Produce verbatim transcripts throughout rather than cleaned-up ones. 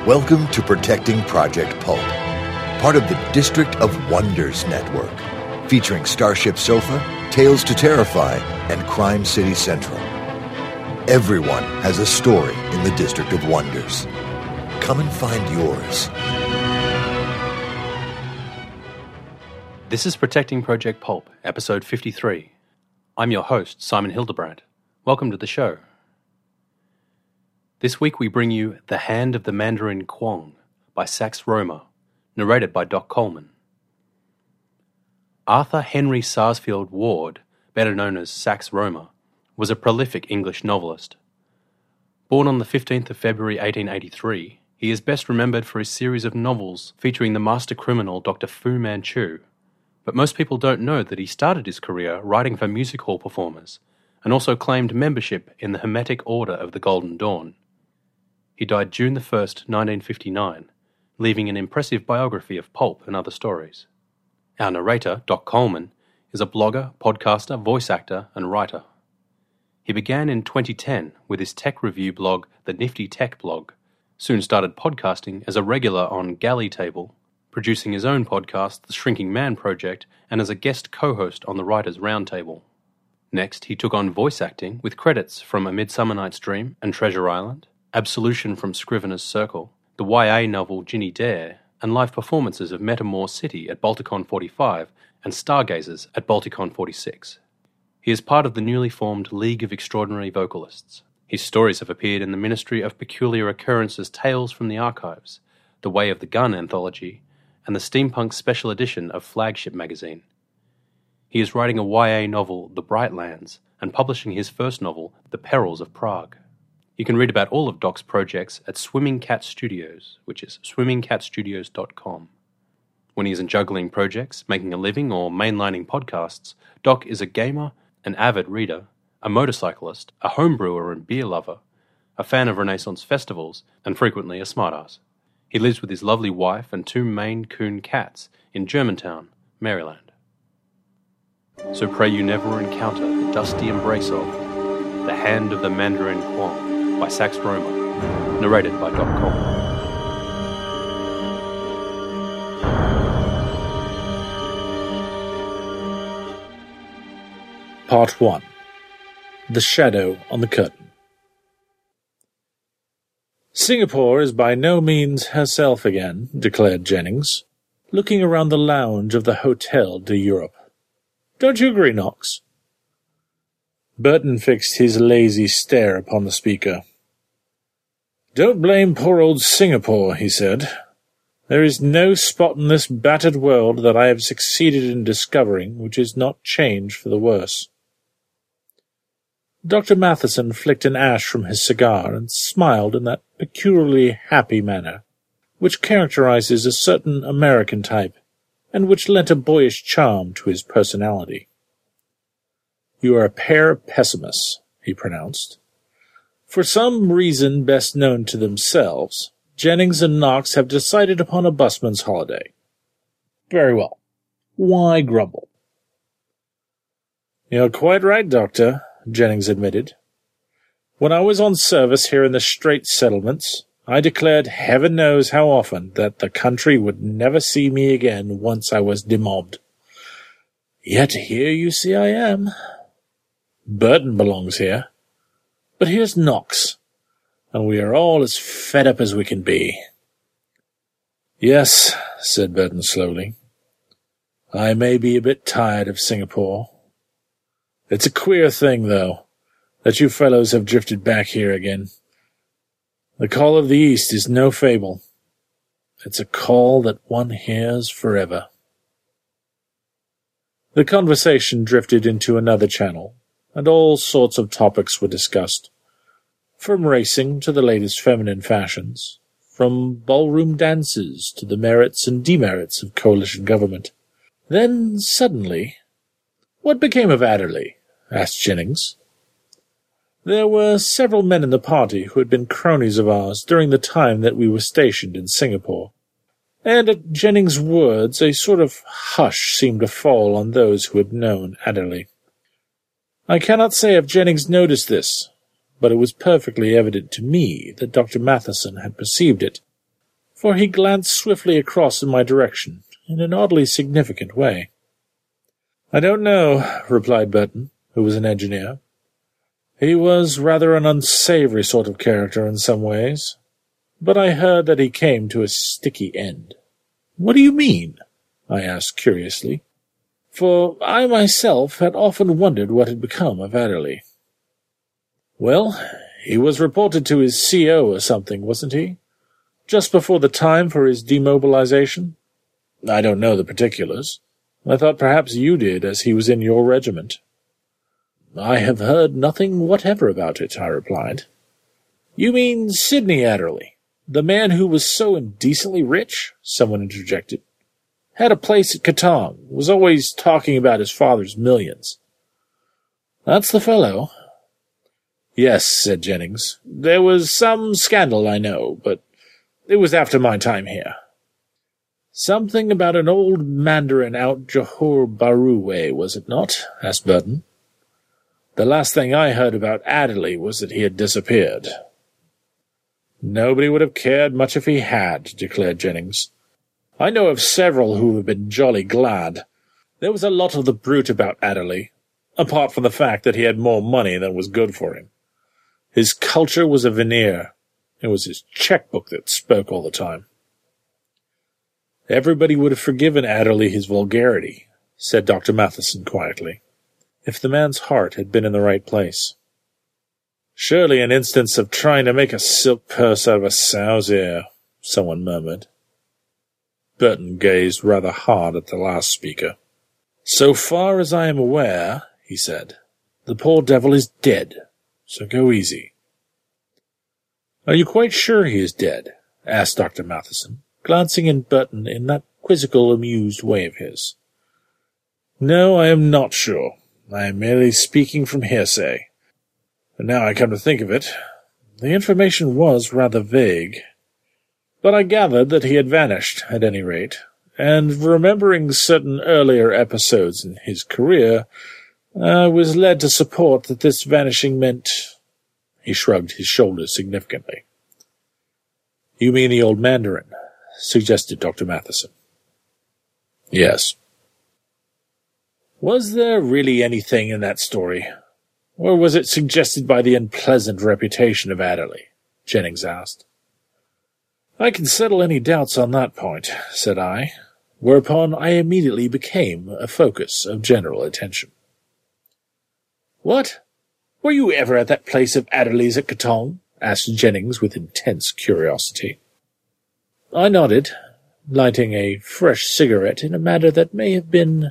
Welcome to Protecting Project Pulp, part of the District of Wonders network, featuring Starship Sofa, Tales to Terrify, and Crime City Central. Everyone has a story in the District of Wonders. Come and find yours. This is Protecting Project Pulp, episode fifty-three. I'm your host, Simon Hildebrandt. Welcome to the show. This week we bring you The Hand of the Mandarin Kwong by Sax Rohmer, narrated by Doc Coleman. Arthur Henry Sarsfield Ward, better known as Sax Rohmer, was a prolific English novelist. Born on the fifteenth of February eighteen eighty-three, he is best remembered for his series of novels featuring the master criminal Doctor Fu Manchu. But most people don't know that he started his career writing for music hall performers, and also claimed membership in the Hermetic Order of the Golden Dawn. He died June the first, nineteen fifty-nine, leaving an impressive biography of pulp and other stories. Our narrator, Doc Coleman, is a blogger, podcaster, voice actor, and writer. He began in twenty ten with his tech review blog, The Nifty Tech Blog, soon started podcasting as a regular on Galley Table, producing his own podcast, The Shrinking Man Project, and as a guest co-host on the Writers' Roundtable. Next, he took on voice acting with credits from A Midsummer Night's Dream and Treasure Island, Absolution from Scrivener's Circle, the Y A novel Ginny Dare, and live performances of Metamore City at Balticon forty-five and Stargazers at Balticon forty-six. He is part of the newly formed League of Extraordinary Vocalists. His stories have appeared in the Ministry of Peculiar Occurrences Tales from the Archives, the Way of the Gun anthology, and the Steampunk Special Edition of Flagship magazine. He is writing a Y A novel, The Brightlands, and publishing his first novel, The Perils of Prague. You can read about all of Doc's projects at Swimming Cat Studios, which is swimming cat studios dot com. When he isn't juggling projects, making a living, or mainlining podcasts, Doc is a gamer, an avid reader, a motorcyclist, a homebrewer and beer lover, a fan of Renaissance festivals, and frequently a smartass. He lives with his lovely wife and two Maine Coon cats in Germantown, Maryland. So pray you never encounter the dusty embrace of The Hand of the Mandarin Kwong by Sax Rohmer, narrated by Doc Coleman. Part one. The Shadow on the Curtain. Singapore is by no means herself again, declared Jennings, looking around the lounge of the Hotel de Europe. Don't you agree, Knox? Burton fixed his lazy stare upon the speaker. Don't blame poor old Singapore, he said. There is no spot in this battered world that I have succeeded in discovering which is not changed for the worse. Doctor Matheson flicked an ash from his cigar and smiled in that peculiarly happy manner which characterizes a certain American type, and which lent a boyish charm to his personality. You are a pair of pessimists, he pronounced. For some reason best known to themselves, Jennings and Knox have decided upon a busman's holiday. Very well. Why grumble? You're quite right, Doctor, Jennings admitted. When I was on service here in the Straits Settlements, I declared heaven knows how often that the country would never see me again once I was demobbed. Yet here you see I am. Burton belongs here. But here's Knox, and we are all as fed up as we can be. Yes, said Burton slowly. I may be a bit tired of Singapore. It's a queer thing, though, that you fellows have drifted back here again. The call of the East is no fable. It's a call that one hears forever. The conversation drifted into another channel, and all sorts of topics were discussed, from racing to the latest feminine fashions, from ballroom dances to the merits and demerits of coalition government. Then, suddenly, what became of Adderley? Asked Jennings. There were several men in the party who had been cronies of ours during the time that we were stationed in Singapore, and at Jennings' words a sort of hush seemed to fall on those who had known Adderley. I cannot say if Jennings noticed this, but it was perfectly evident to me that Doctor Matheson had perceived it, for he glanced swiftly across in my direction in an oddly significant way. "I don't know," replied Burton, who was an engineer. "He was rather an unsavory sort of character in some ways, but I heard that he came to a sticky end." "What do you mean?" I asked curiously, for I myself had often wondered what had become of Adderley. "Well, he was reported to his C O or something, wasn't he? Just before the time for his demobilization? I don't know the particulars. I thought perhaps you did, as he was in your regiment." "I have heard nothing whatever about it," I replied. "You mean Sidney Adderley, the man who was so indecently rich?" someone interjected. "Had a place at Katong, was always talking about his father's millions." "That's the fellow." "Yes," said Jennings. "There was some scandal, I know, but it was after my time here." "Something about an old mandarin out Johor Bahru way, was it not?" asked Burton. "The last thing I heard about Adderley was that he had disappeared." "Nobody would have cared much if he had," declared Jennings. "I know of several who have been jolly glad. There was a lot of the brute about Adderley, apart from the fact that he had more money than was good for him. His culture was a veneer. It was his checkbook that spoke all the time." "Everybody would have forgiven Adderley his vulgarity," said Doctor Matheson quietly, "if the man's heart had been in the right place." "Surely an instance of trying to make a silk purse out of a sow's ear," someone murmured. Burton gazed rather hard at the last speaker. "So far as I am aware," he said, "the poor devil is dead, so go easy." "Are you quite sure he is dead?" asked Doctor Matheson, glancing at Burton in that quizzical, amused way of his. "No, I am not sure. I am merely speaking from hearsay. And now I come to think of it, the information was rather vague. But I gathered that he had vanished, at any rate, and remembering certain earlier episodes in his career, I was led to support that this vanishing meant—" He shrugged his shoulders significantly. "You mean the old mandarin?" suggested Doctor Matheson. "Yes." "Was there really anything in that story, or was it suggested by the unpleasant reputation of Adderley?" Jennings asked. "I can settle any doubts on that point," said I, whereupon I immediately became a focus of general attention. "What? Were you ever at that place of Adderley's at Katong?" asked Jennings with intense curiosity. I nodded, lighting a fresh cigarette in a manner that may have been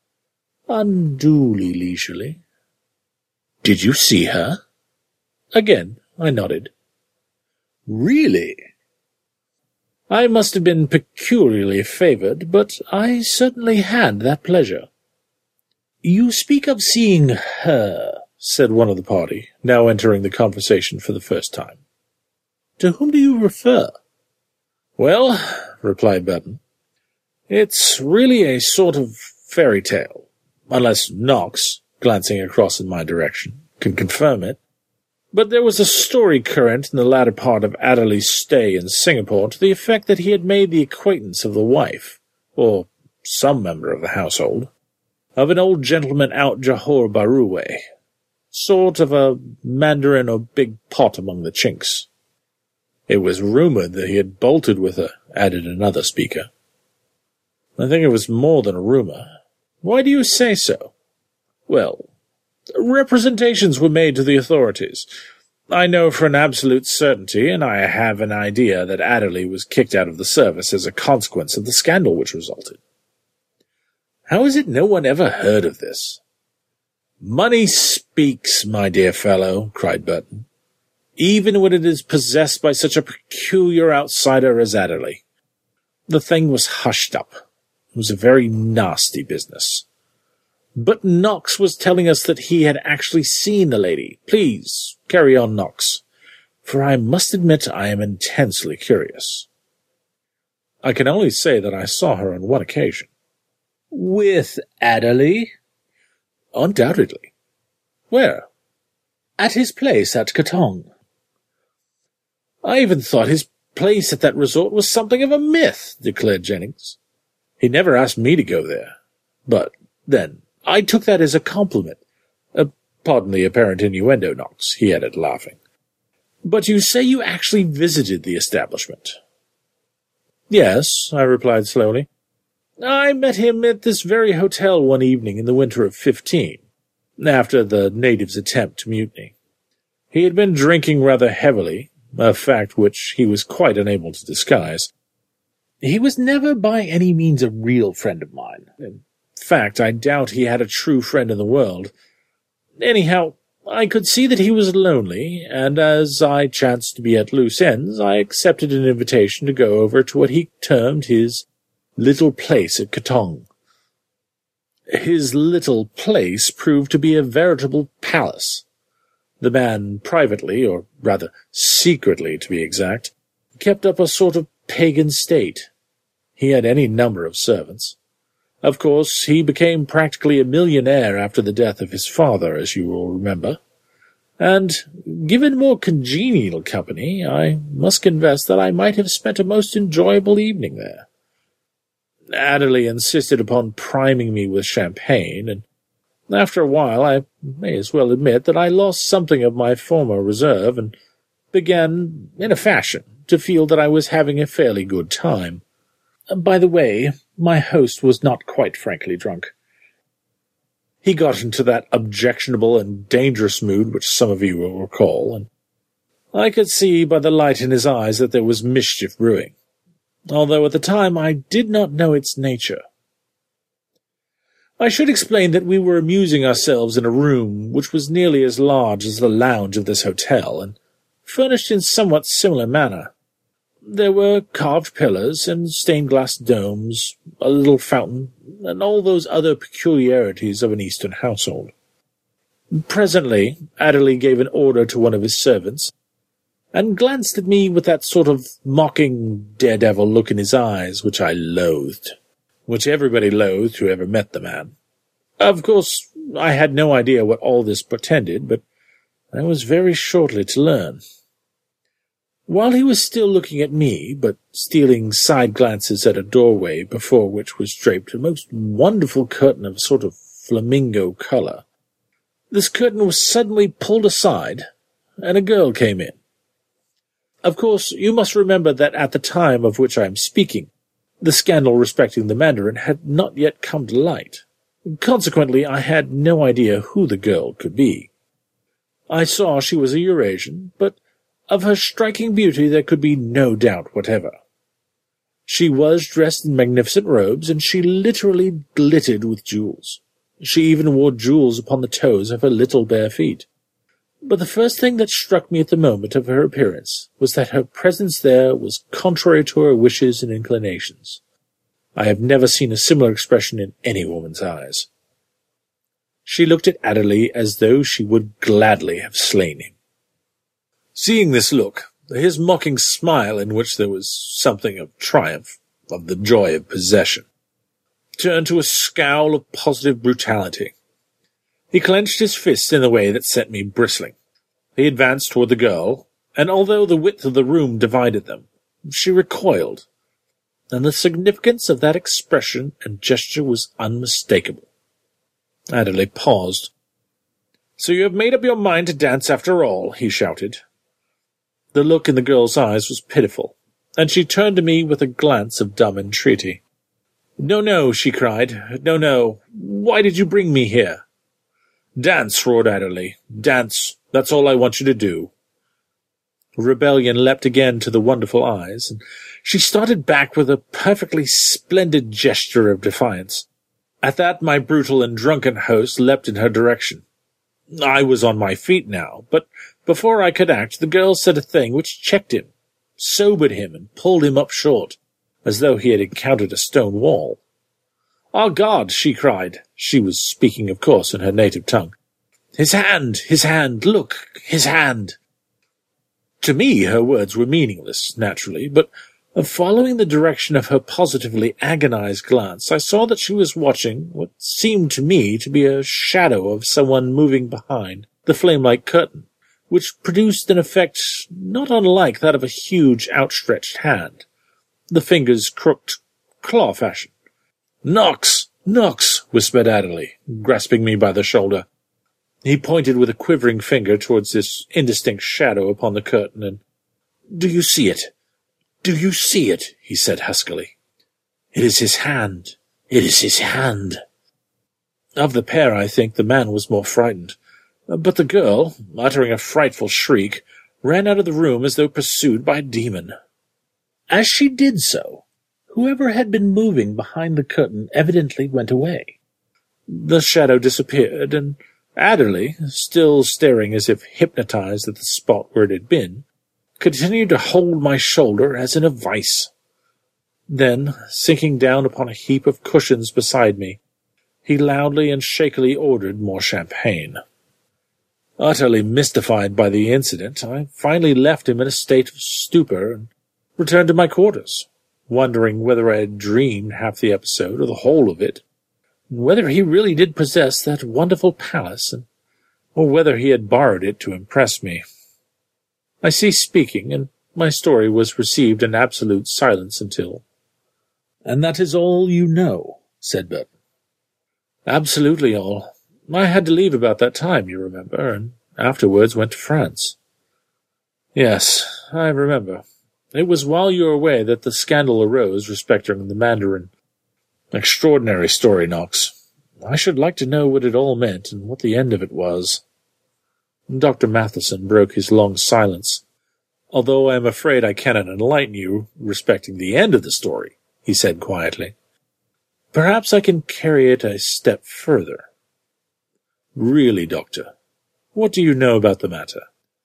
unduly leisurely. "Did you see her?" Again I nodded. "Really?" I must have been peculiarly favoured, but I certainly had that pleasure. "You speak of seeing her," said one of the party, now entering the conversation for the first time. "To whom do you refer?" "Well," replied Burton, "it's really a sort of fairy tale, unless Knox, glancing across in my direction, can confirm it. But there was a story current in the latter part of Adderley's stay in Singapore to the effect that he had made the acquaintance of the wife, or some member of the household, of an old gentleman out Johor Bahru way, sort of a mandarin or big pot among the Chinks. It was rumoured that he had bolted with her," added another speaker. "I think it was more than a rumour. Why do you say so?" "Well, representations were made to the authorities. I know for an absolute certainty, and I have an idea that Adderley was kicked out of the service as a consequence of the scandal which resulted." "How is it no one ever heard of this?" "Money speaks, my dear fellow," cried Burton, "even when it is possessed by such a peculiar outsider as Adderley. The thing was hushed up. It was a very nasty business. But Knox was telling us that he had actually seen the lady. Please, carry on, Knox, for I must admit I am intensely curious." "I can only say that I saw her on one occasion." "With Adderley?" "Undoubtedly." "Where?" "At his place at Katong." "I even thought his place at that resort was something of a myth, declared Jennings. He never asked me to go there. But, then, I took that as a compliment. Uh, pardon the apparent innuendo, Knox, he added, laughing. But you say you actually visited the establishment? Yes, I replied slowly. I met him at this very hotel one evening in the winter of fifteen, after the natives' attempt to mutiny. He had been drinking rather heavily, a fact which he was quite unable to disguise. He was never by any means a real friend of mine. In fact, I doubt he had a true friend in the world. Anyhow, I could see that he was lonely, and as I chanced to be at loose ends, I accepted an invitation to go over to what he termed his little place at Katong. His little place proved to be a veritable palace. The man privately, or rather secretly to be exact, kept up a sort of pagan state. He had any number of servants. Of course, he became practically a millionaire after the death of his father, as you will remember. And, given more congenial company, I must confess that I might have spent a most enjoyable evening there. Adderley insisted upon priming me with champagne, and after a while I may as well admit that I lost something of my former reserve and began, in a fashion, to feel that I was having a fairly good time. By the way, my host was not quite frankly drunk. He got into that objectionable and dangerous mood which some of you will recall, and I could see by the light in his eyes that there was mischief brewing, although at the time I did not know its nature. I should explain that we were amusing ourselves in a room which was nearly as large as the lounge of this hotel, and furnished in somewhat similar manner. There were carved pillars and stained-glass domes, a little fountain, and all those other peculiarities of an Eastern household. Presently, Adderley gave an order to one of his servants, and glanced at me with that sort of mocking, daredevil look in his eyes which I loathed, which everybody loathed who ever met the man. Of course, I had no idea what all this portended, but I was very shortly to learn. While he was still looking at me, but stealing side glances at a doorway before which was draped a most wonderful curtain of a sort of flamingo colour, this curtain was suddenly pulled aside, and a girl came in. Of course, you must remember that at the time of which I am speaking, the scandal respecting the Mandarin had not yet come to light. Consequently, I had no idea who the girl could be. I saw she was a Eurasian, but of her striking beauty there could be no doubt whatever. She was dressed in magnificent robes, and she literally glittered with jewels. She even wore jewels upon the toes of her little bare feet. But the first thing that struck me at the moment of her appearance was that her presence there was contrary to her wishes and inclinations. I have never seen a similar expression in any woman's eyes. She looked at Adderley as though she would gladly have slain him. Seeing this look, his mocking smile, in which there was something of triumph, of the joy of possession, turned to a scowl of positive brutality. He clenched his fists in a way that set me bristling. He advanced toward the girl, and although the width of the room divided them, she recoiled, and the significance of that expression and gesture was unmistakable. Adderley paused. "So you have made up your mind to dance after all," he shouted. The look in the girl's eyes was pitiful, and she turned to me with a glance of dumb entreaty. "No, no," she cried. "No, no. Why did you bring me here?" "Dance," roared Adderley. "Dance. That's all I want you to do." Rebellion leapt again to the wonderful eyes, and she started back with a perfectly splendid gesture of defiance. At that my brutal and drunken host leapt in her direction. I was on my feet now, but before I could act, the girl said a thing which checked him, sobered him, and pulled him up short, as though he had encountered a stone wall. "Ah, God!" she cried. She was speaking, of course, in her native tongue. "His hand! His hand! Look! His hand!" To me her words were meaningless, naturally, but following the direction of her positively agonized glance, I saw that she was watching what seemed to me to be a shadow of someone moving behind the flame-like curtain, which produced an effect not unlike that of a huge outstretched hand, the fingers crooked claw fashion. "Knox! Knox!" whispered Adderley, grasping me by the shoulder. He pointed with a quivering finger towards this indistinct shadow upon the curtain, and, "Do you see it? Do you see it?" he said huskily. "It is his hand. It is his hand." Of the pair, I think the man was more frightened, but the girl, uttering a frightful shriek, ran out of the room as though pursued by a demon. As she did so, whoever had been moving behind the curtain evidently went away. The shadow disappeared, and Adderley, still staring as if hypnotized at the spot where it had been, continued to hold my shoulder as in a vice. Then, sinking down upon a heap of cushions beside me, he loudly and shakily ordered more champagne. Utterly mystified by the incident, I finally left him in a state of stupor and returned to my quarters, wondering whether I had dreamed half the episode or the whole of it, and whether he really did possess that wonderful palace, and, or whether he had borrowed it to impress me. I ceased speaking, and my story was received in absolute silence until— "And that is all you know," said Burton. "Absolutely all. I had to leave about that time, you remember, and afterwards went to France." "Yes, I remember. It was while you were away that the scandal arose respecting the Mandarin. Extraordinary story, Knox. I should like to know what it all meant and what the end of it was." Doctor Matheson broke his long silence. "Although I am afraid I cannot enlighten you respecting the end of the story," he said quietly. "Perhaps I can carry it a step further." "Really, Doctor, what do you know about the matter?"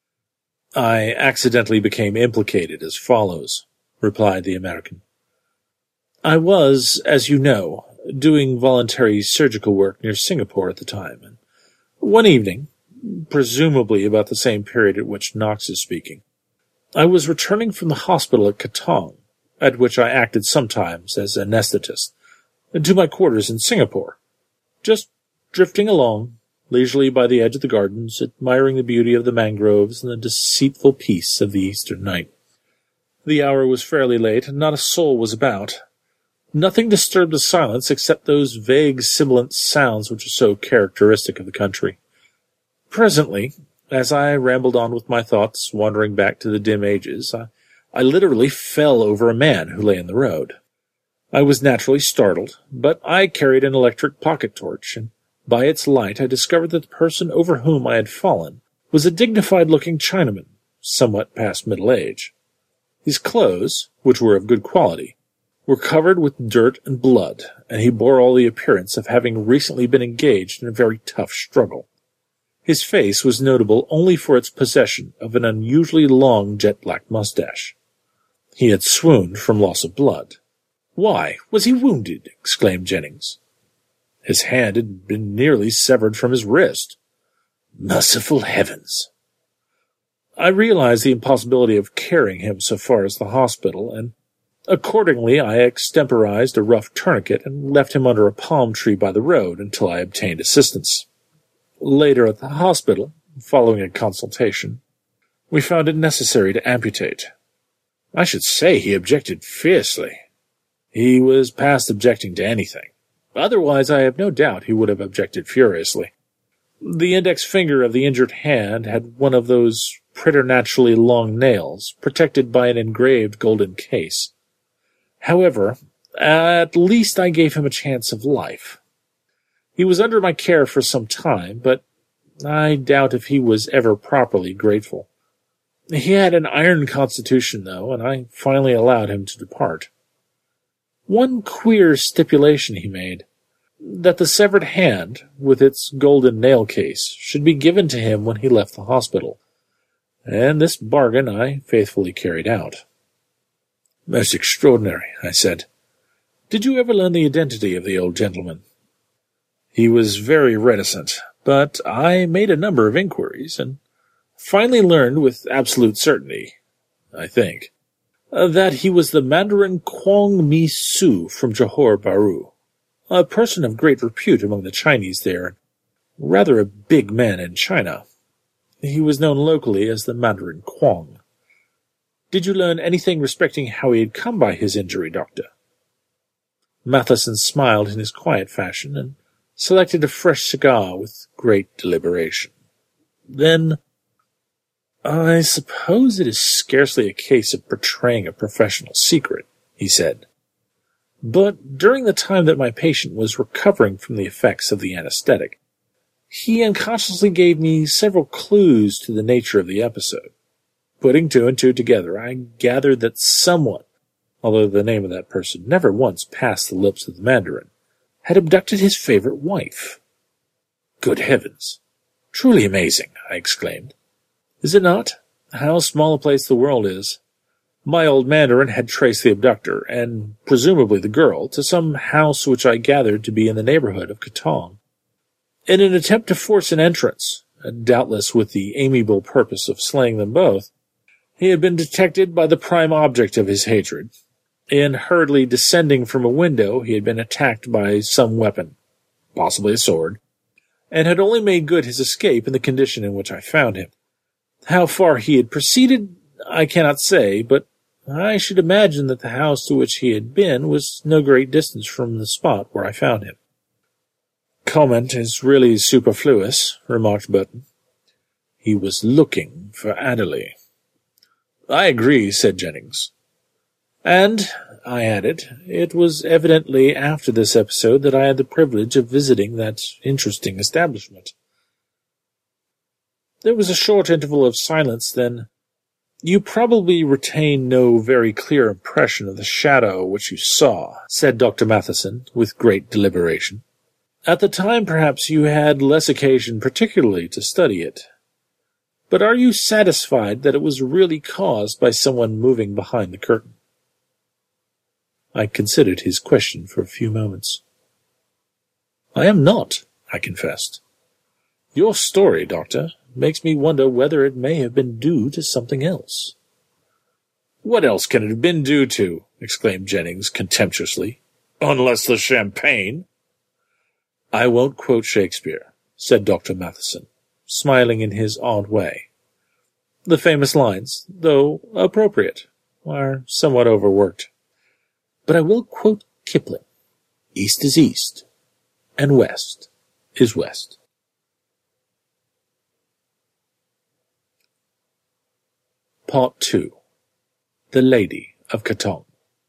"I accidentally became implicated as follows," replied the American. "I was, as you know, doing voluntary surgical work near Singapore at the time, and one evening, presumably about the same period at which Knox is speaking, I was returning from the hospital at Katong, at which I acted sometimes as anesthetist, to my quarters in Singapore, just drifting along leisurely by the edge of the gardens, admiring the beauty of the mangroves and the deceitful peace of the eastern night. The hour was fairly late, and not a soul was about. Nothing disturbed the silence except those vague sibilant sounds which are so characteristic of the country. Presently, as I rambled on with my thoughts, wandering back to the dim ages, I, I literally fell over a man who lay in the road. I was naturally startled, but I carried an electric pocket torch, and by its light I discovered that the person over whom I had fallen was a dignified-looking Chinaman, somewhat past middle age. His clothes, which were of good quality, were covered with dirt and blood, and he bore all the appearance of having recently been engaged in a very tough struggle. His face was notable only for its possession of an unusually long jet-black mustache. He had swooned from loss of blood. "Why, was he wounded?" exclaimed Jennings. "His hand had been nearly severed from his wrist." "Merciful heavens!" I realized the impossibility of carrying him so far as the hospital, and accordingly I extemporized a rough tourniquet and left him under a palm tree by the road until I obtained assistance. Later at the hospital, following a consultation, we found it necessary to amputate. I should say he objected fiercely. He was past objecting to anything. Otherwise, I have no doubt he would have objected furiously. The index finger of the injured hand had one of those preternaturally long nails, protected by an engraved golden case. However, at least I gave him a chance of life. He was under my care for some time, but I doubt if he was ever properly grateful. He had an iron constitution, though, and I finally allowed him to depart. One queer stipulation he made, that the severed hand, with its golden nail case, should be given to him when he left the hospital, and this bargain I faithfully carried out. "Most extraordinary," I said. "Did you ever learn the identity of the old gentleman?" "He was very reticent, but I made a number of inquiries, and finally learned with absolute certainty, I think, uh, that he was the Mandarin Kwong Mi Su from Johor Bahru, a person of great repute among the Chinese there, rather a big man in China. He was known locally as the Mandarin Kwong. Did you learn anything respecting how he had come by his injury, Doctor? Matheson smiled in his quiet fashion and selected a fresh cigar with great deliberation. Then, I suppose it is scarcely a case of betraying a professional secret, he said. But during the time that my patient was recovering from the effects of the anesthetic, he unconsciously gave me several clues to the nature of the episode. Putting two and two together, I gathered that someone, although the name of that person never once passed the lips of the Mandarin, had abducted his favorite wife. Good heavens! Truly amazing, I exclaimed. Is it not? How small a place the world is. My old Mandarin had traced the abductor, and presumably the girl, to some house which I gathered to be in the neighborhood of Katong. In an attempt to force an entrance, doubtless with the amiable purpose of slaying them both, he had been detected by the prime object of his hatred. In hurriedly descending from a window, he had been attacked by some weapon, possibly a sword, and had only made good his escape in the condition in which I found him. How far he had proceeded, I cannot say, but I should imagine that the house to which he had been was no great distance from the spot where I found him. Comment is really superfluous, remarked Burton. He was looking for Adderley. I agree, said Jennings. And, I added, it was evidently after this episode that I had the privilege of visiting that interesting establishment. There was a short interval of silence, then. You probably retain no very clear impression of the shadow which you saw, said Doctor Matheson, with great deliberation. At the time, perhaps, you had less occasion particularly to study it. But are you satisfied that it was really caused by someone moving behind the curtain? I considered his question for a few moments. I am not, I confessed. Your story, Doctor, makes me wonder whether it may have been due to something else. What else can it have been due to? Exclaimed Jennings contemptuously. Unless the champagne. I won't quote Shakespeare, said Doctor Matheson, smiling in his odd way. The famous lines, though appropriate, are somewhat overworked. But I will quote Kipling. East is east, and west is west. Part two. The Lady of Katong.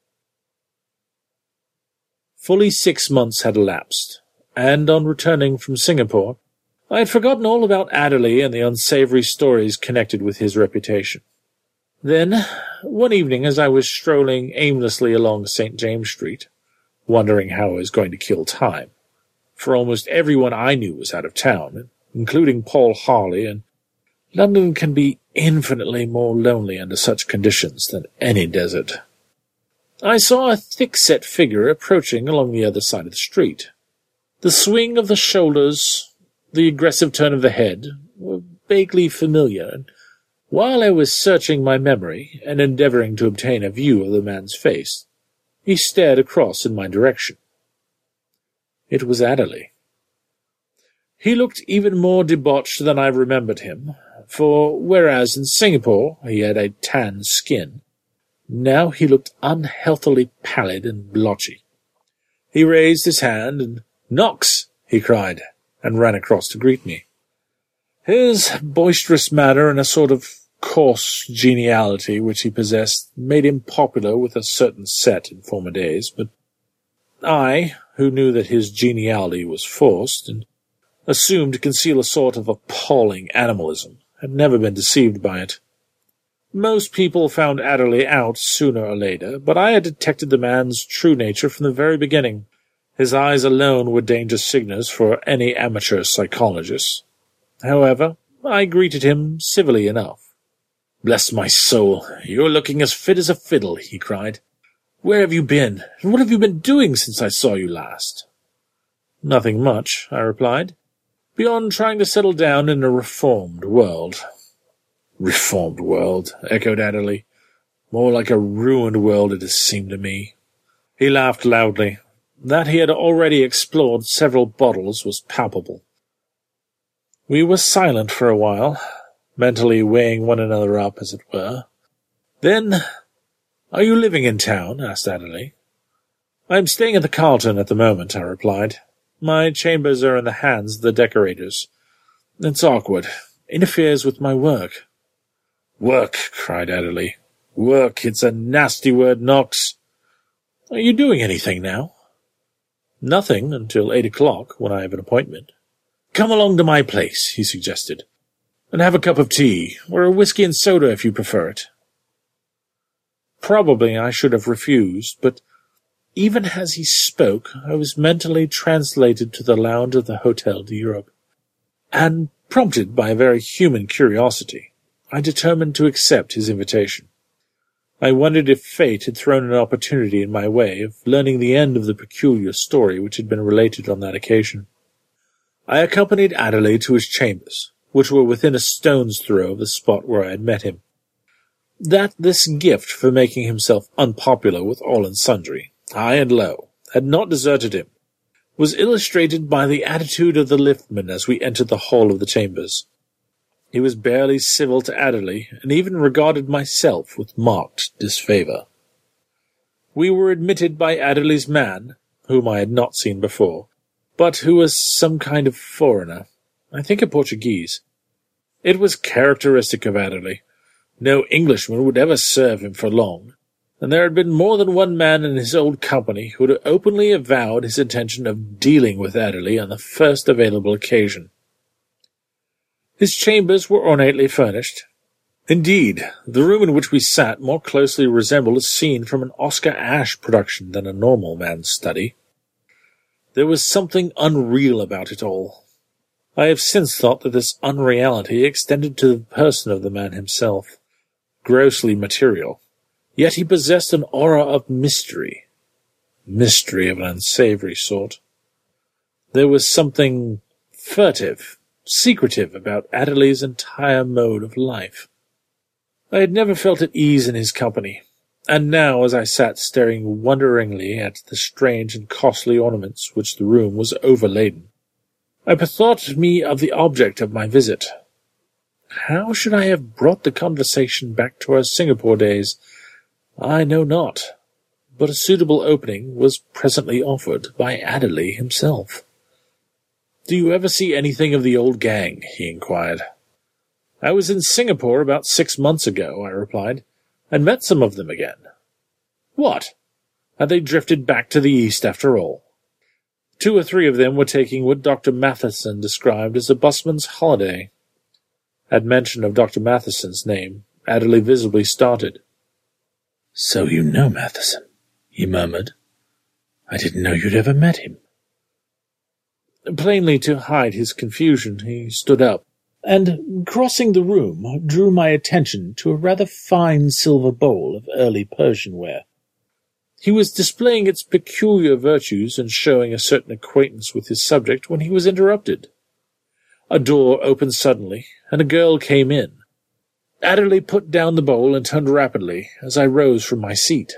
Fully six months had elapsed, and on returning from Singapore, I had forgotten all about Adderley and the unsavory stories connected with his reputation. Then, one evening as I was strolling aimlessly along Saint James Street, wondering how I was going to kill time, for almost everyone I knew was out of town, including Paul Harley, and London can be infinitely more lonely under such conditions than any desert, I saw a thick-set figure approaching along the other side of the street. The swing of the shoulders, the aggressive turn of the head, were vaguely familiar, and while I was searching my memory and endeavouring to obtain a view of the man's face, he stared across in my direction. It was Adderley. He looked even more debauched than I remembered him, for whereas in Singapore he had a tanned skin, now he looked unhealthily pallid and blotchy. He raised his hand, and "Knox!" he cried, and ran across to greet me. His boisterous manner and a sort of coarse geniality which he possessed made him popular with a certain set in former days, but I, who knew that his geniality was forced, and assumed to conceal a sort of appalling animalism, had never been deceived by it. Most people found Adderley out sooner or later, but I had detected the man's true nature from the very beginning. His eyes alone were danger signals for any amateur psychologist. However, I greeted him civilly enough. "Bless my soul, you're looking as fit as a fiddle," he cried. "Where have you been, and what have you been doing since I saw you last?" "Nothing much," I replied, "beyond trying to settle down in a reformed world." "Reformed world," echoed Adderley. "More like a ruined world it has seemed to me." He laughed loudly. That he had already explored several bottles was palpable. We were silent for a while. mentally weighing one another up, as it were. "Then, are you living in town?" asked Adderley. "I am staying at the Carlton at the moment," I replied. "My chambers are in the hands of the decorators. It's awkward. Interferes with my work." "Work," cried Adderley. "Work, it's a nasty word, Knox. Are you doing anything now?" "Nothing until eight o'clock, when I have an appointment." "Come along to my place," he suggested, "and have a cup of tea, or a whiskey and soda if you prefer it." Probably I should have refused, but even as he spoke, I was mentally translated to the lounge of the Hotel d'Europe, and, prompted by a very human curiosity, I determined to accept his invitation. I wondered if fate had thrown an opportunity in my way of learning the end of the peculiar story which had been related on that occasion. I accompanied Adderley to his chambers, which were within a stone's throw of the spot where I had met him. That this gift for making himself unpopular with all and sundry, high and low, had not deserted him, was illustrated by the attitude of the liftman as we entered the hall of the chambers. He was barely civil to Adderley, and even regarded myself with marked disfavour. We were admitted by Adderley's man, whom I had not seen before, but who was some kind of foreigner, I think a Portuguese. It was characteristic of Adderley. No Englishman would ever serve him for long, and there had been more than one man in his old company who had openly avowed his intention of dealing with Adderley on the first available occasion. His chambers were ornately furnished. Indeed, the room in which we sat more closely resembled a scene from an Oscar Ashe production than a normal man's study. There was something unreal about it all. I have since thought that this unreality extended to the person of the man himself, grossly material, yet he possessed an aura of mystery, mystery of an unsavoury sort. There was something furtive, secretive about Adderley's entire mode of life. I had never felt at ease in his company, and now, as I sat staring wonderingly at the strange and costly ornaments which the room was overladen, I bethought me of the object of my visit. How should I have brought the conversation back to our Singapore days? I know not, but a suitable opening was presently offered by Adderley himself. "Do you ever see anything of the old gang?" he inquired. "I was in Singapore about six months ago," I replied, "and met some of them again." "What? Had they drifted back to the East after all?" Two or three of them were taking what Doctor Matheson described as a busman's holiday. At mention of Doctor Matheson's name, Adderley visibly started. "So you know Matheson," he murmured. "I didn't know you'd ever met him." Plainly to hide his confusion, he stood up, and, crossing the room, drew my attention to a rather fine silver bowl of early Persian ware. He was displaying its peculiar virtues and showing a certain acquaintance with his subject when he was interrupted. A door opened suddenly, and a girl came in. Adderley put down the bowl and turned rapidly as I rose from my seat.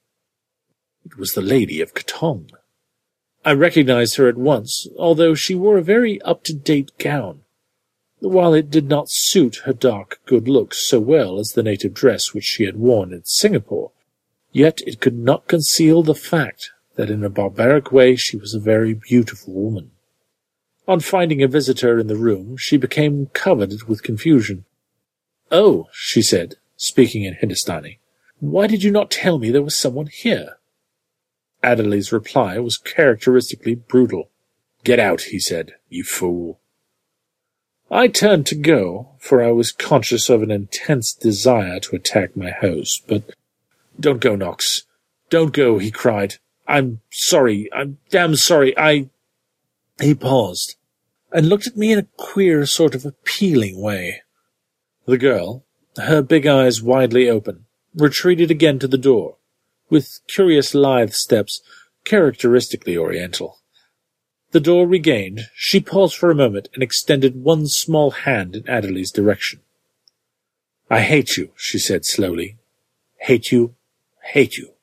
It was the Lady of Katong. I recognized her at once, although she wore a very up-to-date gown, while it did not suit her dark good looks so well as the native dress which she had worn in Singapore. Yet it could not conceal the fact that in a barbaric way she was a very beautiful woman. On finding a visitor in the room, she became covered with confusion. "Oh," she said, speaking in Hindustani, "why did you not tell me there was someone here?" Adderley's reply was characteristically brutal. "Get out," he said, "you fool." I turned to go, for I was conscious of an intense desire to attack my host, but "Don't go, Knox. Don't go," he cried. "I'm sorry. I'm damn sorry. I—" He paused, and looked at me in a queer sort of appealing way. The girl, her big eyes widely open, retreated again to the door, with curious lithe steps, characteristically oriental. The door regained, she paused for a moment and extended one small hand in Adderley's direction. "I hate you," she said slowly. "Hate you, hate you."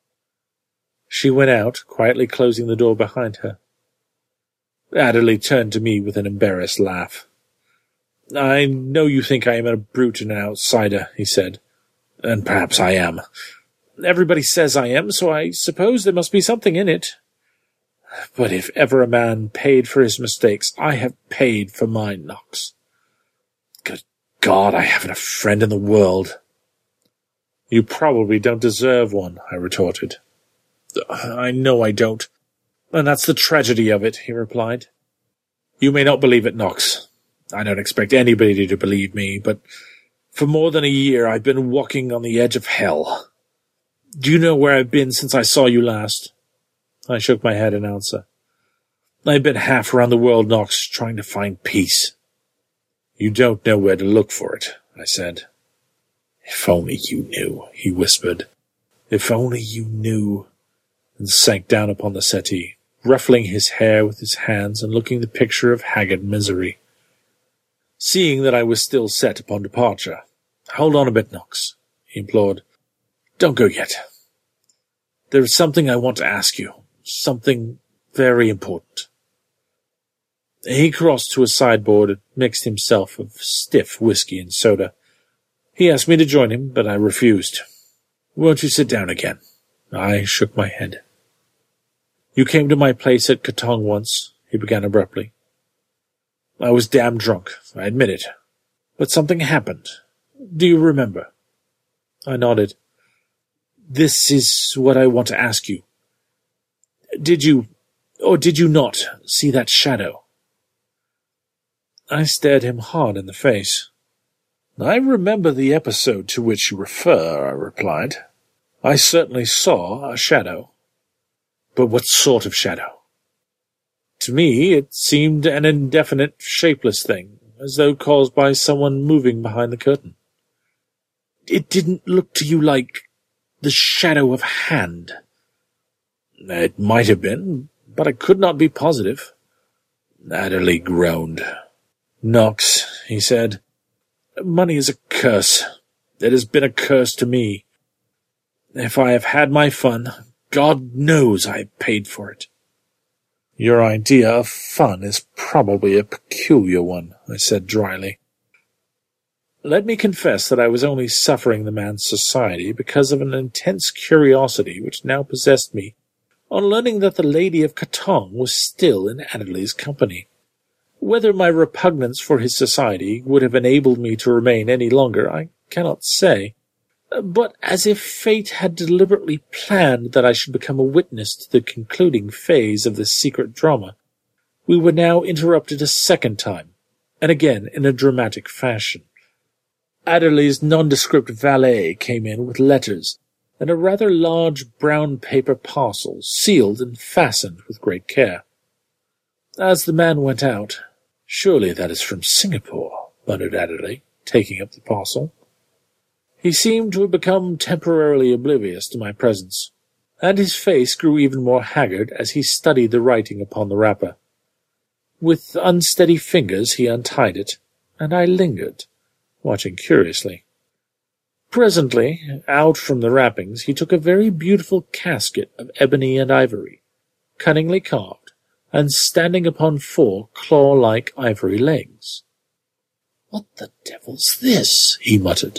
She went out, quietly closing the door behind her. Adderley turned to me with an embarrassed laugh. I know you think I am a brute and an outsider, he said, and perhaps I am. Everybody says I am, so I suppose there must be something in it. But if ever a man paid for his mistakes, I have paid for mine, Knox. Good God, I haven't a friend in the world. You probably don't deserve one, I retorted. I know I don't, and that's the tragedy of it, he replied. You may not believe it, Knox. I don't expect anybody to believe me, but for more than a year I've been walking on the edge of hell. Do you know where I've been since I saw you last? I shook my head in answer. I've been half around the world, Knox, trying to find peace. You don't know where to look for it, I said. If only you knew, he whispered. If only you knew, and sank down upon the settee, ruffling his hair with his hands and looking the picture of haggard misery. Seeing that I was still set upon departure, Hold on a bit, Knox, he implored. Don't go yet. There is something I want to ask you, something very important. He crossed to a sideboard and mixed himself of stiff whiskey and soda. He asked me to join him, but I refused. Won't you sit down again? I shook my head. You came to my place at Katong once, he began abruptly. I was damn drunk, I admit it. But something happened. Do you remember? I nodded. This is what I want to ask you. Did you, or did you not, see that shadow? I stared him hard in the face. I remember the episode to which you refer, I replied. I certainly saw a shadow. But what sort of shadow? To me, it seemed an indefinite, shapeless thing, as though caused by someone moving behind the curtain. It didn't look to you like the shadow of a hand. It might have been, but I could not be positive. Adderley groaned. Knox, he said, money is a curse. It has been a curse to me. If I have had my fun, God knows I have paid for it. Your idea of fun is probably a peculiar one, I said dryly. Let me confess that I was only suffering the man's society because of an intense curiosity which now possessed me on learning that the Lady of Katong was still in Adderley's company. Whether my repugnance for his society would have enabled me to remain any longer, I cannot say, but as if fate had deliberately planned that I should become a witness to the concluding phase of this secret drama, we were now interrupted a second time, and again in a dramatic fashion. Adderley's nondescript valet came in with letters and a rather large brown paper parcel, sealed and fastened with great care. As the man went out, surely that is from Singapore, muttered Adderley, taking up the parcel. He seemed to have become temporarily oblivious to my presence, and his face grew even more haggard as he studied the writing upon the wrapper. With unsteady fingers he untied it, and I lingered, watching curiously. Presently, out from the wrappings, he took a very beautiful casket of ebony and ivory, cunningly carved, and standing upon four claw-like ivory legs. "What the devil's this?" he muttered.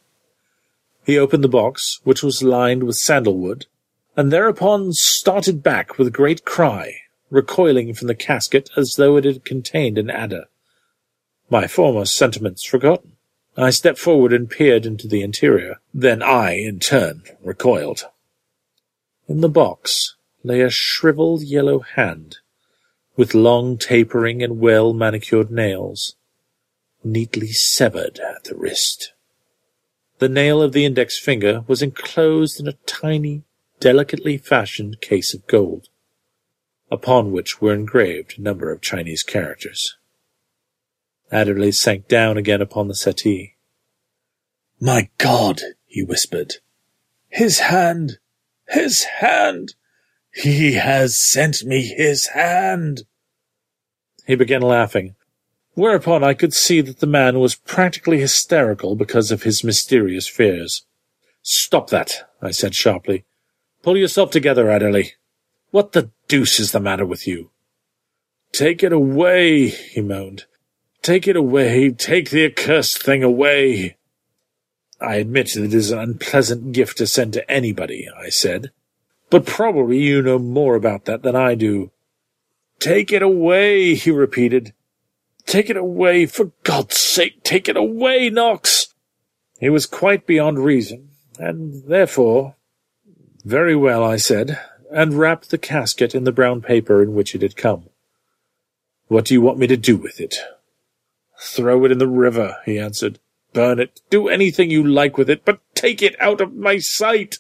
He opened the box, which was lined with sandalwood, and thereupon started back with a great cry, recoiling from the casket as though it had contained an adder. My former sentiments forgotten, I stepped forward and peered into the interior. Then I, in turn, recoiled. In the box lay a shriveled yellow hand, with long tapering and well-manicured nails, neatly severed at the wrist. The nail of the index finger was enclosed in a tiny, delicately fashioned case of gold, upon which were engraved a number of Chinese characters. Adderley sank down again upon the settee. "My God," he whispered. "His hand! His hand! He has sent me his hand!" He began laughing, whereupon I could see that the man was practically hysterical because of his mysterious fears. "Stop that," I said sharply. "Pull yourself together, Adderley. What the deuce is the matter with you?" "Take it away," he moaned. Take it away, take the accursed thing away. I admit that it is an unpleasant gift to send to anybody, I said, but probably you know more about that than I do. Take it away, he repeated. Take it away, for God's sake, take it away, Knox. He was quite beyond reason, and therefore... Very well, I said, and wrapped the casket in the brown paper in which it had come. What do you want me to do with it? Throw it in the river, he answered. Burn it. Do anything you like with it, but take it out of my sight.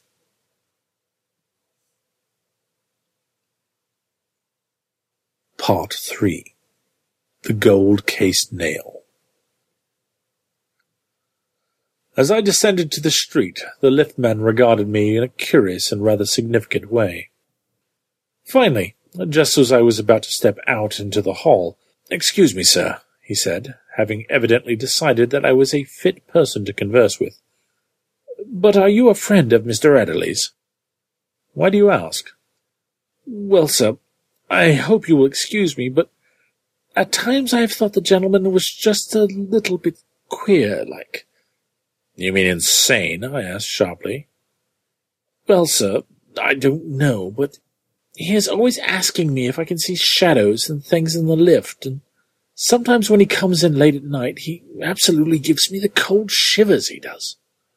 Part three. The Gold-Cased Nail. As I descended to the street, the liftman regarded me in a curious and rather significant way. Finally, just as I was about to step out into the hall, "Excuse me, sir," he said, having evidently decided that I was a fit person to converse with. "But are you a friend of Mister Adderley's?" "Why do you ask?" "Well, sir, I hope you will excuse me, but at times I have thought the gentleman was just a little bit queer-like." "You mean insane?" I asked sharply. "Well, sir, I don't know, but he is always asking me if I can see shadows and things in the lift, and sometimes when he comes in late at night, he absolutely gives me the cold shivers, he does."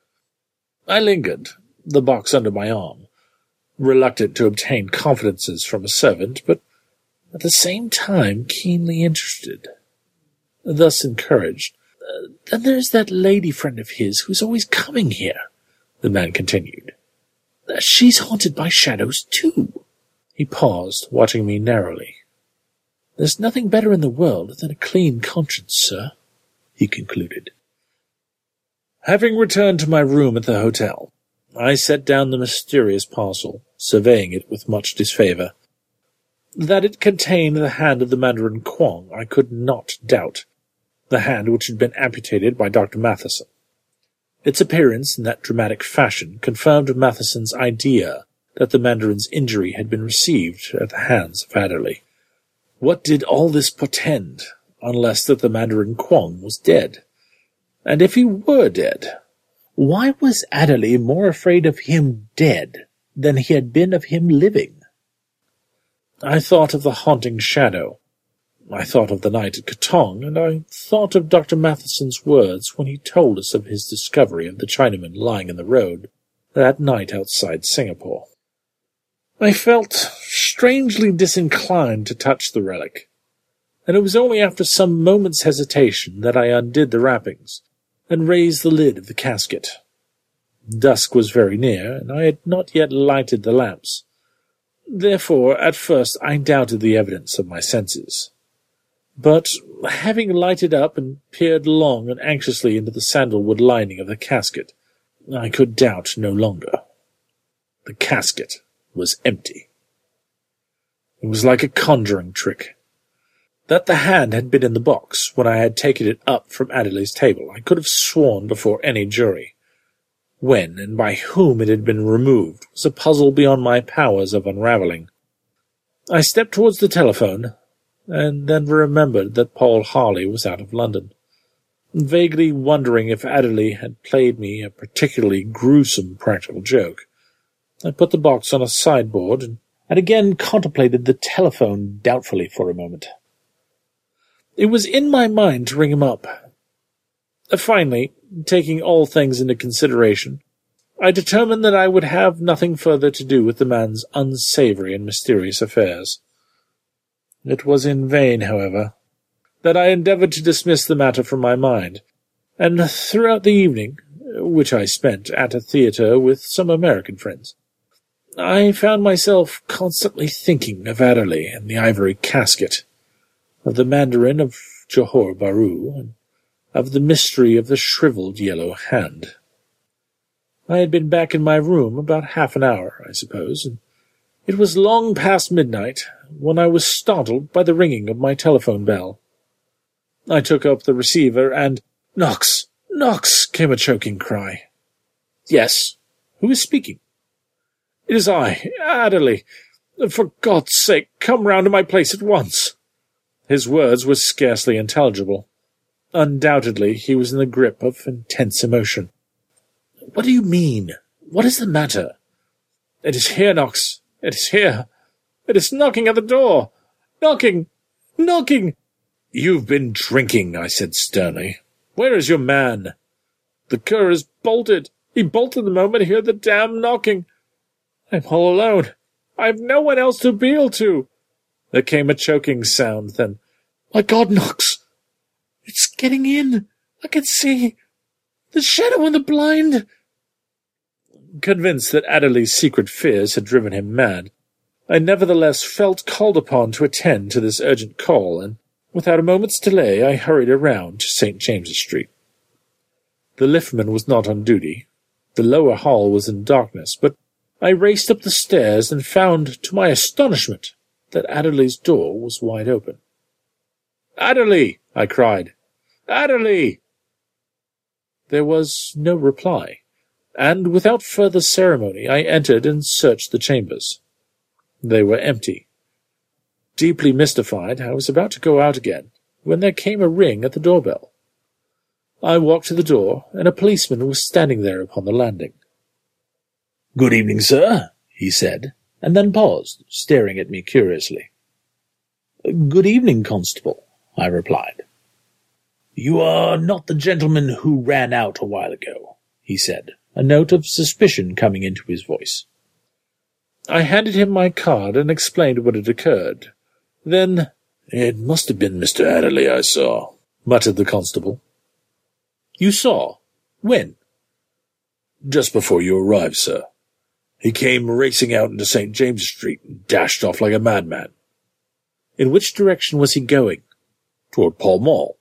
I lingered, the box under my arm, reluctant to obtain confidences from a servant, but at the same time keenly interested. Thus encouraged, uh, "Then there's that lady friend of his who's always coming here," the man continued. Uh, "She's haunted by shadows, too." He paused, watching me narrowly. "There's nothing better in the world than a clean conscience, sir," he concluded. Having returned to my room at the hotel, I set down the mysterious parcel, surveying it with much disfavour. That it contained the hand of the Mandarin Kwong I could not doubt, the hand which had been amputated by Doctor Matheson. Its appearance in that dramatic fashion confirmed Matheson's idea that the Mandarin's injury had been received at the hands of Adderley. What did all this portend, unless that the Mandarin Kwong was dead? And if he were dead, why was Adderley more afraid of him dead than he had been of him living? I thought of the haunting shadow. I thought of the night at Katong, and I thought of Doctor Matheson's words when he told us of his discovery of the Chinaman lying in the road that night outside Singapore. I felt strangely disinclined to touch the relic, and it was only after some moments' hesitation that I undid the wrappings and raised the lid of the casket. Dusk was very near, and I had not yet lighted the lamps. Therefore, at first I doubted the evidence of my senses. But, having lighted up and peered long and anxiously into the sandalwood lining of the casket, I could doubt no longer. The casket was empty. It was like a conjuring trick. That the hand had been in the box when I had taken it up from Adderley's table, I could have sworn before any jury. When and by whom it had been removed was a puzzle beyond my powers of unravelling. I stepped towards the telephone, and then remembered that Paul Harley was out of London, vaguely wondering if Adderley had played me a particularly gruesome practical joke. I put the box on a sideboard, and, and again contemplated the telephone doubtfully for a moment. It was in my mind to ring him up. Finally, taking all things into consideration, I determined that I would have nothing further to do with the man's unsavoury and mysterious affairs. It was in vain, however, that I endeavoured to dismiss the matter from my mind, and throughout the evening, which I spent at a theatre with some American friends, I found myself constantly thinking of Adderley and the ivory casket, of the Mandarin of Johor Bahru, and of the mystery of the shrivelled yellow hand. I had been back in my room about half an hour, I suppose, and it was long past midnight when I was startled by the ringing of my telephone bell. I took up the receiver, and "Knox! Knox!" came a choking cry. "Yes? Who is speaking?" "It is I, Adderley. For God's sake, come round to my place at once." His words were scarcely intelligible. Undoubtedly, he was in the grip of intense emotion. "What do you mean? What is the matter?" "It is here, Knox. It is here. It is knocking at the door. Knocking! Knocking!" "You've been drinking," I said sternly. "Where is your man?" "The cur is bolted. He bolted the moment he heard the damn knocking. I'm all alone. I have no one else to appeal to." There came a choking sound, then, "My God, Knox! It's getting in. I can see the shadow on the blind." Convinced that Adderley's secret fears had driven him mad, I nevertheless felt called upon to attend to this urgent call, and without a moment's delay I hurried around to Saint James's Street. The liftman was not on duty. The lower hall was in darkness, but I raced up the stairs and found, to my astonishment, that Adderley's door was wide open. "Adderley!" I cried. "Adderley!" There was no reply, and without further ceremony I entered and searched the chambers. They were empty. Deeply mystified, I was about to go out again, when there came a ring at the doorbell. I walked to the door, and a policeman was standing there upon the landing. "Good evening, sir," he said, and then paused, staring at me curiously. "Good evening, Constable," I replied. "You are not the gentleman who ran out a while ago," he said, a note of suspicion coming into his voice. I handed him my card and explained what had occurred. Then, "It must have been Mister Adderley I saw," muttered the constable. "You saw? When?" "Just before you arrived, sir. He came racing out into Saint James's Street and dashed off like a madman." "In which direction was he going?" "Toward Pall Mall."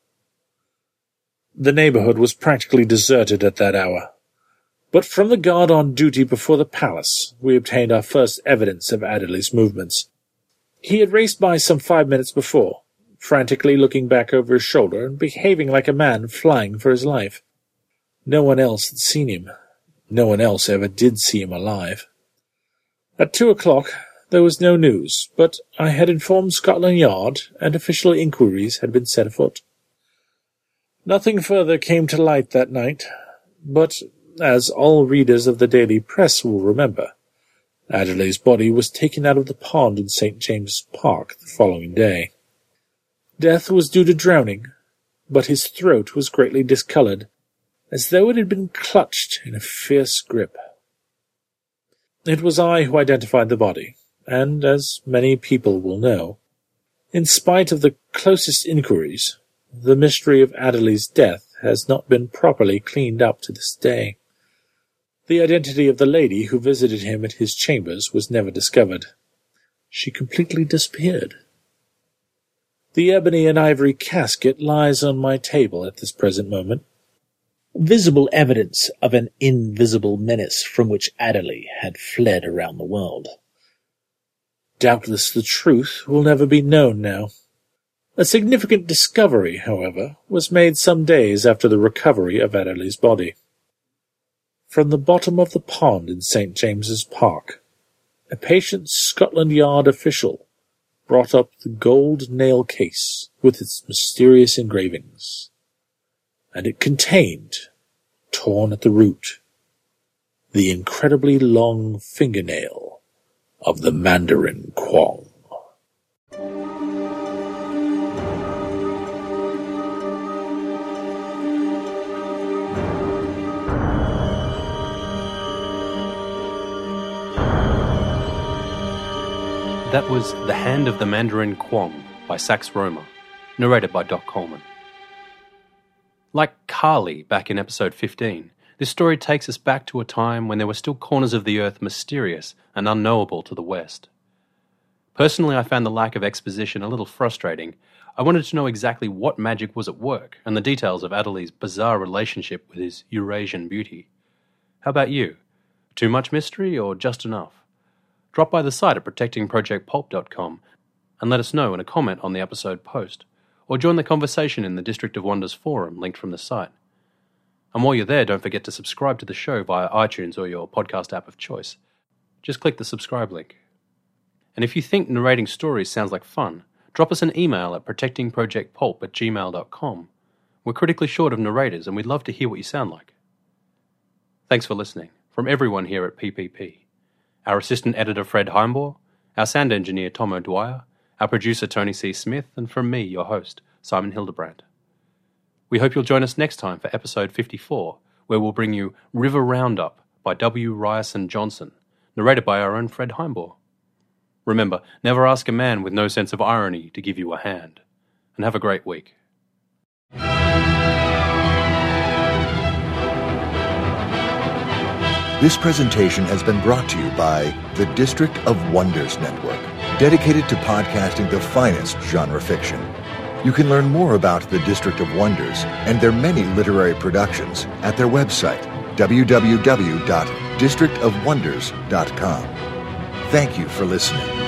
The neighbourhood was practically deserted at that hour. But from the guard on duty before the palace, we obtained our first evidence of Adderley's movements. He had raced by some five minutes before, frantically looking back over his shoulder and behaving like a man flying for his life. No one else had seen him. No one else ever did see him alive. At two o'clock there was no news, but I had informed Scotland Yard, and official inquiries had been set afoot. Nothing further came to light that night, but, as all readers of the daily press will remember, Adderley's body was taken out of the pond in Saint James's Park the following day. Death was due to drowning, but his throat was greatly discoloured, as though it had been clutched in a fierce grip. It was I who identified the body, and, as many people will know, in spite of the closest inquiries, the mystery of Adderley's death has not been properly cleaned up to this day. The identity of the lady who visited him at his chambers was never discovered. She completely disappeared. The ebony and ivory casket lies on my table at this present moment, visible evidence of an invisible menace from which Adderley had fled around the world. Doubtless the truth will never be known now. A significant discovery, however, was made some days after the recovery of Adderley's body. From the bottom of the pond in Saint James's Park, a patient Scotland Yard official brought up the gold nail case with its mysterious engravings, and it contained, torn at the root, the incredibly long fingernail of the Mandarin Kwong. That was The Hand of the Mandarin Kwong by Sax Roma, narrated by Doc Coleman. Like Carly back in episode fifteen, this story takes us back to a time when there were still corners of the earth mysterious and unknowable to the West. Personally, I found the lack of exposition a little frustrating. I wanted to know exactly what magic was at work and the details of Adderley's bizarre relationship with his Eurasian beauty. How about you? Too much mystery or just enough? Drop by the site at protecting project pulp dot com and let us know in a comment on the episode post, or join the conversation in the District of Wonders forum linked from the site. And while you're there, don't forget to subscribe to the show via iTunes or your podcast app of choice. Just click the subscribe link. And if you think narrating stories sounds like fun, drop us an email at protecting project pulp at gmail dot com. We're critically short of narrators, and we'd love to hear what you sound like. Thanks for listening, from everyone here at P P P. Our assistant editor Fred Heimbaugh, our sound engineer Tom O'Dwyer, our producer Tony C. Smith, and from me, your host, Simon Hildebrand. We hope you'll join us next time for episode fifty-four, where we'll bring you River Roundup by W. Ryerson Johnson, narrated by our own Fred Heimbaugh. Remember, never ask a man with no sense of irony to give you a hand. And have a great week. This presentation has been brought to you by the District of Wonders Network, dedicated to podcasting the finest genre fiction. You can learn more about the District of Wonders and their many literary productions at their website, w w w dot district of wonders dot com. Thank you for listening.